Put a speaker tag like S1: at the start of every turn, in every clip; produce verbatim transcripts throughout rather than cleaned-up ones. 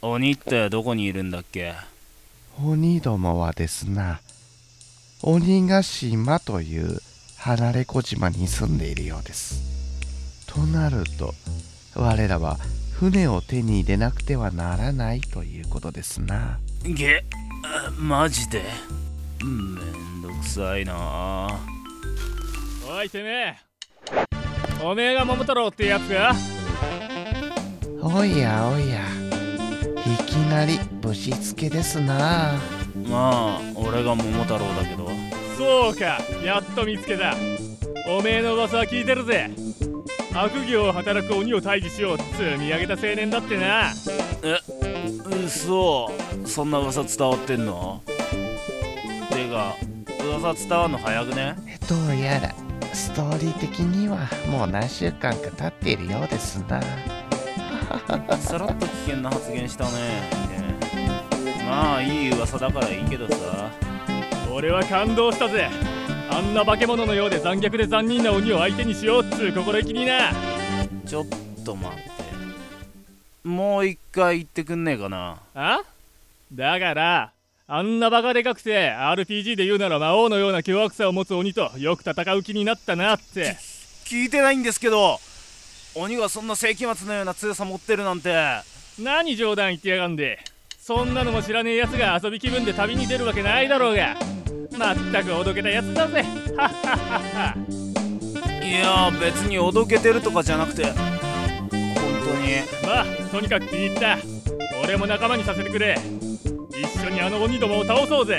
S1: 鬼ってどこにいるんだっけ？
S2: 鬼どもはですな、鬼ヶ島という離れ小島に住んでいるようです。となると、我らは船を手に入れなくてはならないということですな。
S1: げ、マジでめんどくさいな。
S3: おいてめえ、おめえが桃太郎ってやつか？
S2: おやおや、いきなりぶしつけですな。
S1: まあ俺が桃太郎だけど。
S3: そうか、やっと見つけた。おめえの噂は聞いてるぜ。悪行を働く鬼を退治しよう積み上げた青年だってな。
S1: え、嘘？そんな噂伝わってんの？てか噂伝わんの早くね？
S2: どうやらストーリー的にはもう何週間か経っているようですな。
S1: さらっと危険な発言したね。まあいい噂だからいいけどさ。
S3: 俺は感動したぜ。あんな化け物のようで残虐で残忍な鬼を相手にしようっつう心意気にな。
S1: ちょっと待って、もう一回言ってくんねえかな。
S3: あ？だからあんなバカでかくて アールピージー で言うなら魔王のような凶悪さを持つ鬼とよく戦う気になったなって。
S1: 聞いてないんですけど、鬼がそんな世紀末のような強さ持ってるなんて。
S3: 何冗談言ってやがんで。そんなのも知らねえやつが遊び気分で旅に出るわけないだろうが。まったくおどけたやつだぜ。はっはっはっは。
S1: いや別におどけてるとかじゃなくて本当に。
S3: まあとにかく気に入った。俺も仲間にさせてくれ。一緒にあの鬼どもを倒そうぜ。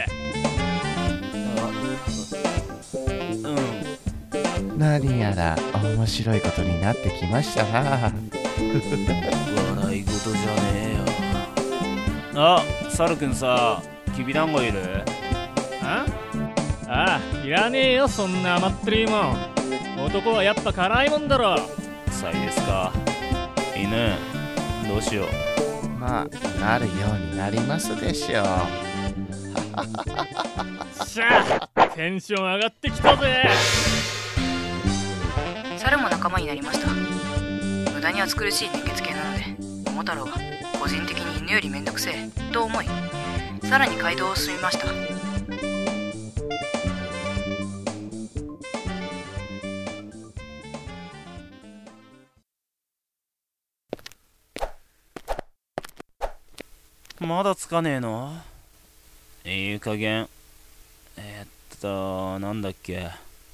S1: うん。
S2: 何やら面白いことになってきましたな。
S1: 笑い事じゃねえよ。あ、サルくんさ、きびだんごいる？
S3: あああ、いらねえよそんな甘ってるいもん。男はやっぱ辛いもんだろ。
S1: さいですか。犬どうしよう。
S2: まあなるようになりますでしょう。
S3: しゃあテンション上がってきたぜ。
S4: 猿も仲間になりました。無駄に暑苦しい熱血系なので桃太郎が個人的に犬よりめんどくせえと思い、さらに街道を進みました。
S1: まだつかねえの？いい加減。えー、っとなんだっけ。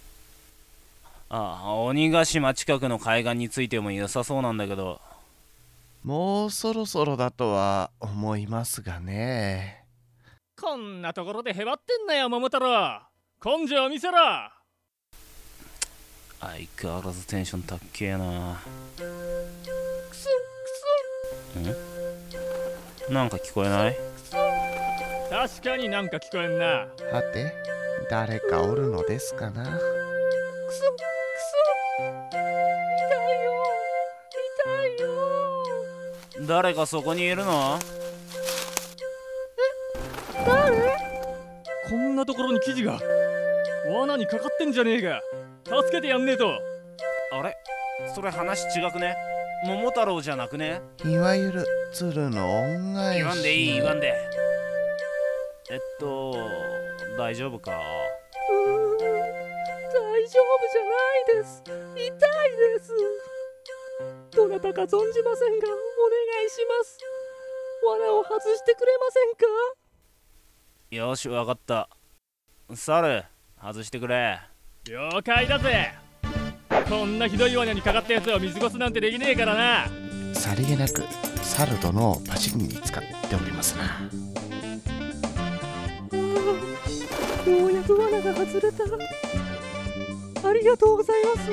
S1: あ、鬼ヶ島近くの海岸についても良さそうなんだけど。
S2: もうそろそろだとは思いますがね。
S3: こんなところでへばってんなよ桃太郎。根性見せろ。
S1: 相変わらずテンション高っけえな。
S3: くそく
S1: ん？なんか聞こえない？
S3: そ。確かになんか聞こえんな。
S2: はて、誰かおるのですかな。
S3: くそくそ。痛いよ痛いよ。
S1: 誰かそこにいるの？
S3: え、誰？こんなところに生地が罠にかかってんじゃねえか。助けてやんねえと。
S1: あれ、それ話違くね？桃太郎じゃなくね？
S2: いわゆる鶴の恩返し。
S1: 言わんでいい言わんで。えっと大丈夫か？
S3: うー、大丈夫じゃないです。痛いです。どなたか存じませんがお願いします。罠を外してくれませんか？
S1: よしわかった。サル外してくれ。
S3: 了解だぜ。こんなひどい罠にかかったやつを見過ごすなんてできねえからな。
S2: さりげなく猿殿をパチンに使っておりますな。
S3: ああ、ようやく罠が外れた。ありがとうございます。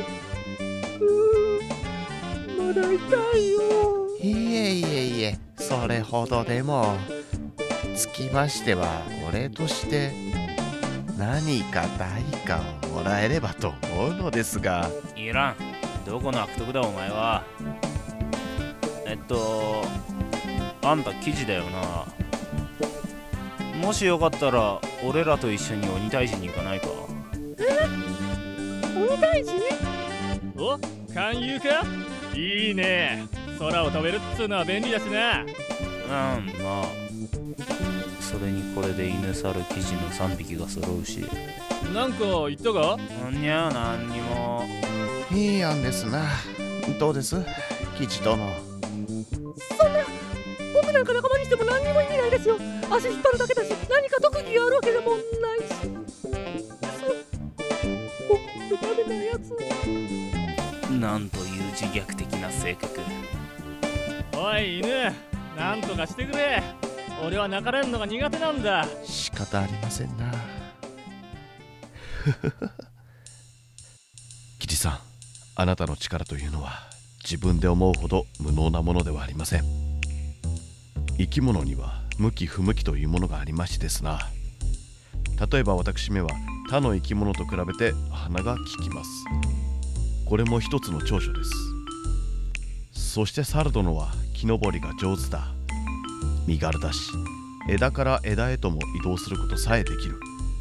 S3: うー、まだ痛いよ。
S2: いえいえいえ、それほどでも。つきましてはお礼として何か対価をもらえればと思うのですが。
S1: いらん。どこの悪徳だお前は。えっとあんた記事だよな。もしよかったら俺らと一緒に鬼退治に行かないか？
S3: え？鬼退治？お、勧誘か？いいね。空を飛べるっつうのは便利だしな。
S1: まあそれにこれで犬猿キジのさんびきが揃うし。
S3: なんか言ったか？
S1: なんにゃなんにも。
S2: いい案ですな。どうですキジ殿。
S3: そんな、僕なんか仲間にしても何にも意味ないですよ。足引っ張るだけだし、何か特技があるわけでもないし。僕ってダメなやつ。
S1: なんという自虐的な性格。
S3: おい犬、なんとかしてくれ。俺は泣かれるのが苦手なんだ。
S2: 仕方ありませんな。キジさん、あなたの力というのは自分で思うほど無能なものではありません。生き物には向き不向きというものがありましてですな。例えば私めは他の生き物と比べて鼻が利きます。これも一つの長所です。そして猿殿は木登りが上手だ。身軽だし、枝から枝へとも移動することさえできる。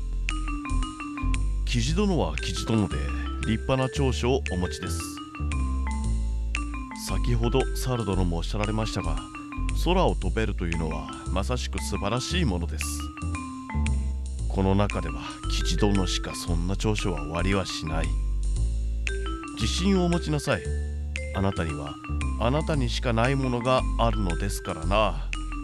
S2: キジ殿はキジ殿で立派な長所をお持ちです。先ほど猿殿もおっしゃられましたが、空を飛べるというのはまさしく素晴らしいものです。この中ではキジ殿しかそんな長所は終わりはしない。自信をお持ちなさい。あなたにはあなたにしかないものがあるのですからな。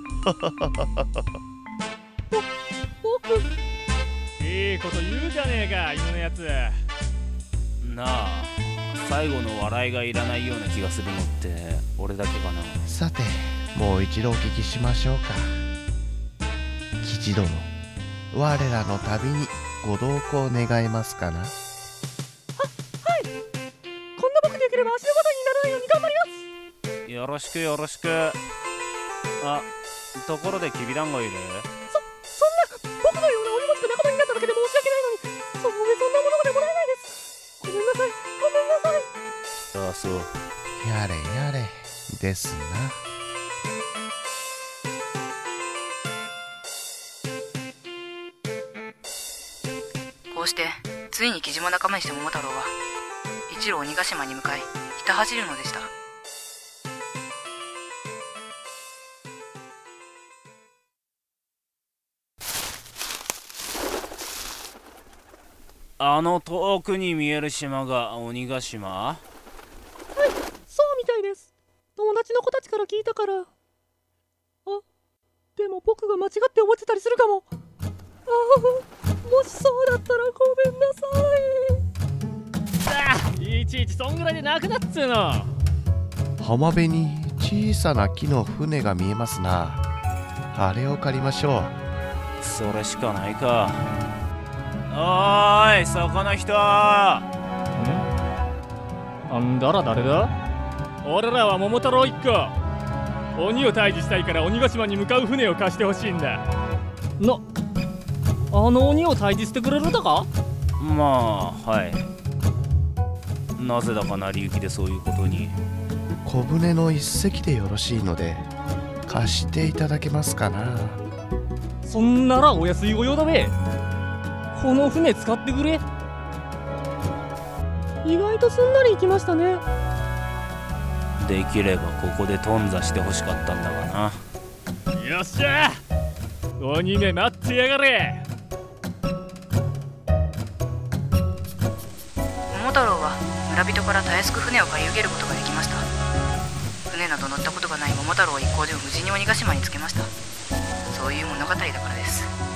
S3: 僕、いいこと言うじゃねえか、犬のやつ。
S1: なあ、最後の笑いがいらないような気がするのって俺だけかな。
S2: さて、もう一度お聞きしましょうか。キジ殿、我らの旅にご同行願えますかな。
S3: は、はい。こんな僕でよければ足のことにならないように頑張ります。
S1: よろしくよろしく。あ、ところできびだんごいる？
S3: そ、そんな、僕のようなお荷物と仲間になっただけで申し訳ないのに、その上そんなものまでもらえないです。ごめんなさい、ごめんなさい。
S1: ああ、そう。
S2: やれやれですな。
S4: こうしてついに雉真仲間にして桃太郎は一路鬼ヶ島に向かいひた走るのでした。
S1: あの遠くに見える島が鬼ヶ島？
S3: はい、そうみたいです。友達の子たちから聞いたから。あ、でも僕が間違って思ってたりするかも。ああ、もしそうだったらごめんなさい。ああ、いちいちそんぐらいでなくなっつうの。
S2: 浜辺に小さな木の船が見えますな。あれを借りましょう。
S1: それしかないか。おーい、そこの人。ん？あ
S3: んだら誰だ？俺らは桃太郎一行。鬼を退治したいから鬼ヶ島に向かう船を貸してほしいんだ。な、あの鬼を退治してくれるだか？
S1: まあ、はい。なぜだか成り行きでそういうことに。
S2: 小舟の一隻でよろしいので貸していただけますかな。
S3: そんならお安いご用だべ。この船使ってくれ。意外とすんなり行きましたね。
S1: できればここで頓挫してほしかったんだがな。
S3: よっしゃ、鬼め待ってやがれ。
S4: 桃太郎は村人からたやすく船を借り受けることができました。船など乗ったことがない桃太郎一行で無事に鬼ヶ島に着けました。そういう物語だからです。